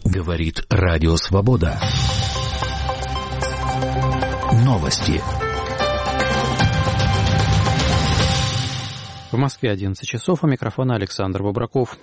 Говорит Радио Свобода. Новости. В Москве 11 часов, у микрофона Александр Бобраков.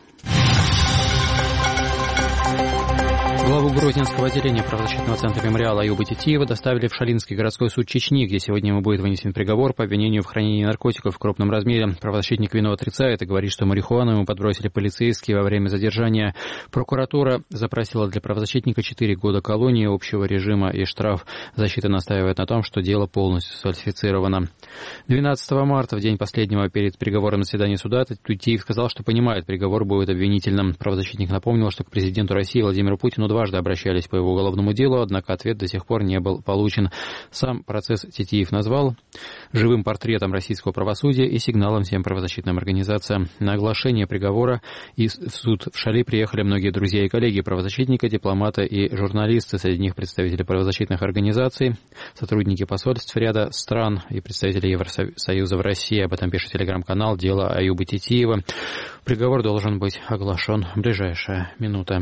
Главу Грозненского отделения правозащитного центра «Мемориал» Аюба Титиева доставили в Шалинский городской суд Чечни, где сегодня ему будет вынесен приговор по обвинению в хранении наркотиков в крупном размере. Правозащитник вину отрицает и говорит, что марихуану ему подбросили полицейские во время задержания. Прокуратура запросила для правозащитника 4 года колонии общего режима и штраф. Защита настаивает на том, что дело полностью сфальсифицировано. 12 марта, в день последнего перед приговором заседания суда, Титиев сказал, что понимает, приговор будет обвинительным. Правозащитник напомнил, что к президенту России Владимиру Путину дважды обращались по его уголовному делу, однако ответ до сих пор не был получен. Сам процесс Титиев назвал живым портретом российского правосудия и сигналом всем правозащитным организациям. На оглашение приговора и в суд в Шали приехали многие друзья и коллеги правозащитника, дипломаты и журналисты. Среди них представители правозащитных организаций, сотрудники посольств ряда стран и представители Евросоюза в России. Об этом пишет телеграм-канал «Дело Аюба Титиева». Приговор должен быть оглашен в ближайшие минуты.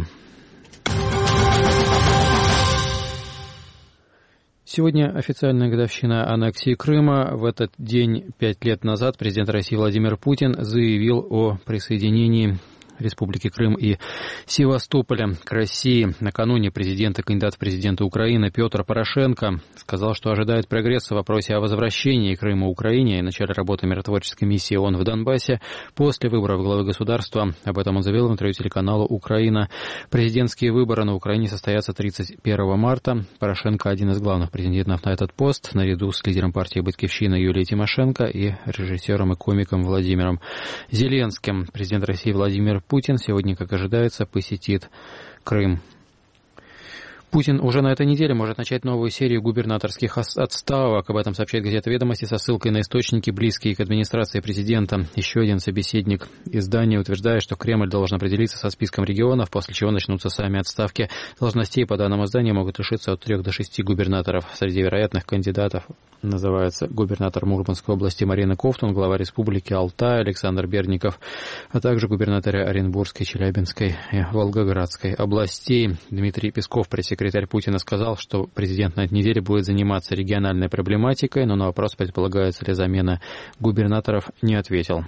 Сегодня официальная годовщина аннексии Крыма. В этот день 5 лет назад президент России Владимир Путин заявил о присоединении Республики Крым и Севастополя к России. Накануне президент и кандидат в президенты Украины Петр Порошенко сказал, что ожидает прогресса в вопросе о возвращении Крыма Украине и начале работы миротворческой миссии ООН в Донбассе после выборов главы государства. Об этом он заявил в интервью телеканалу «Украина». Президентские выборы на Украине состоятся 31 марта. Порошенко один из главных претендентов на этот пост, наряду с лидером партии «Батькивщина» Юлией Тимошенко и режиссером и комиком Владимиром Зеленским. Президент России Владимир Путин сегодня, как ожидается, посетит Крым. Путин уже на этой неделе может начать новую серию губернаторских отставок. Об этом сообщает газета «Ведомости» со ссылкой на источники, близкие к администрации президента. Еще один собеседник издания утверждает, что Кремль должен определиться со списком регионов, после чего начнутся сами отставки. Должностей, по данным издания, могут лишиться от 3 до 6 губернаторов. Среди вероятных кандидатов называется губернатор Мурманской области Марина Ковтун, глава республики Алтай Александр Берников, а также губернаторы Оренбургской, Челябинской и Волгоградской областей. Дмитрий Песков, пресс-секретарь Путина, сказал, что президент на этой неделе будет заниматься региональной проблематикой, но на вопрос, предполагается ли замена губернаторов, не ответил.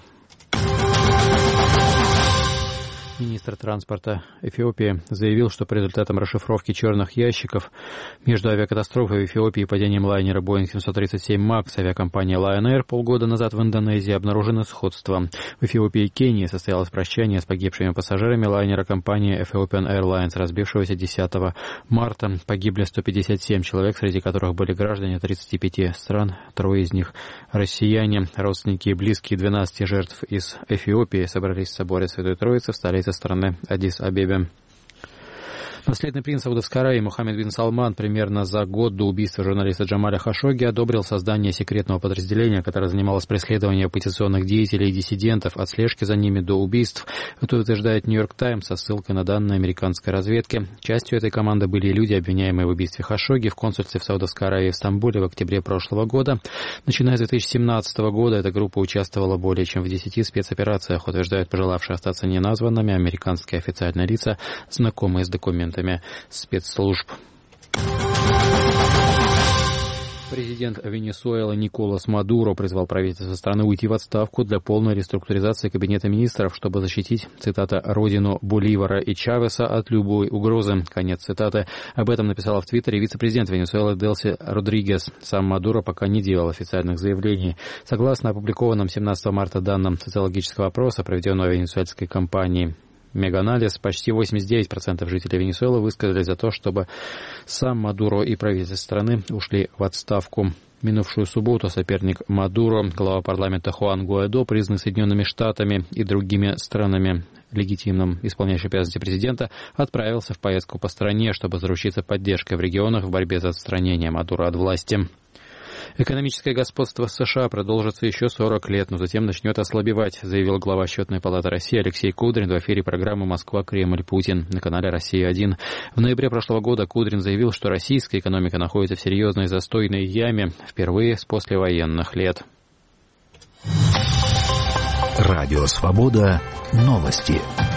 Министр транспорта Эфиопии заявил, что по результатам расшифровки черных ящиков между авиакатастрофой в Эфиопии и падением лайнера Boeing 737 MAX авиакомпании Lion Air полгода назад в Индонезии обнаружено сходство. В Эфиопии и Кении состоялось прощание с погибшими пассажирами лайнера компании Ethiopian Airlines, разбившегося 10 марта. Погибли 157 человек, среди которых были граждане 35 стран, 3 из них россияне. Родственники и близкие 12 жертв из Эфиопии собрались в соборе Святой Троицы в столице страны Аддис-Абебе. Наследный принц Саудовской Аравии Мухаммед бин Салман примерно за год до убийства журналиста Джамаля Хашогги одобрил создание секретного подразделения, которое занималось преследованием оппозиционных деятелей и диссидентов, от слежки за ними до убийств. Это утверждает «Нью-Йорк Таймс» со ссылкой на данные американской разведки. Частью этой команды были и люди, обвиняемые в убийстве Хашогги в консульстве в Саудовской Аравии в Стамбуле в октябре прошлого года. Начиная с 2017 года эта группа участвовала более чем в 10 спецоперациях, утверждают пожелавшие остаться неназванными американские официальные лица, знакомые с документами спецслужб. Президент Венесуэлы Николас Мадуро призвал правительство страны уйти в отставку для полной реструктуризации кабинета министров, чтобы защитить, цитата, «родину Боливара и Чавеса от любой угрозы». Конец цитаты. Об этом написала в Твиттере вице-президент Венесуэлы Делси Родригес. Сам Мадуро пока не делал официальных заявлений. Согласно опубликованным 17 марта данным социологического опроса, проведенного венесуэльской компанией Меганализ, почти 89% жителей Венесуэлы высказались за то, чтобы сам Мадуро и правительство страны ушли в отставку. Минувшую субботу соперник Мадуро, глава парламента Хуан Гуайдо, признанный Соединенными Штатами и другими странами легитимным исполняющим обязанности президента, отправился в поездку по стране, чтобы заручиться поддержкой в регионах в борьбе за отстранение Мадуро от власти. Экономическое господство США продолжится еще 40 лет, но затем начнет ослабевать, заявил глава Счетной палаты России Алексей Кудрин в эфире программы «Москва, Кремль, Путин» на канале «Россия-1». В ноябре прошлого года Кудрин заявил, что российская экономика находится в серьезной застойной яме впервые с послевоенных лет. Радио «Свобода». Новости.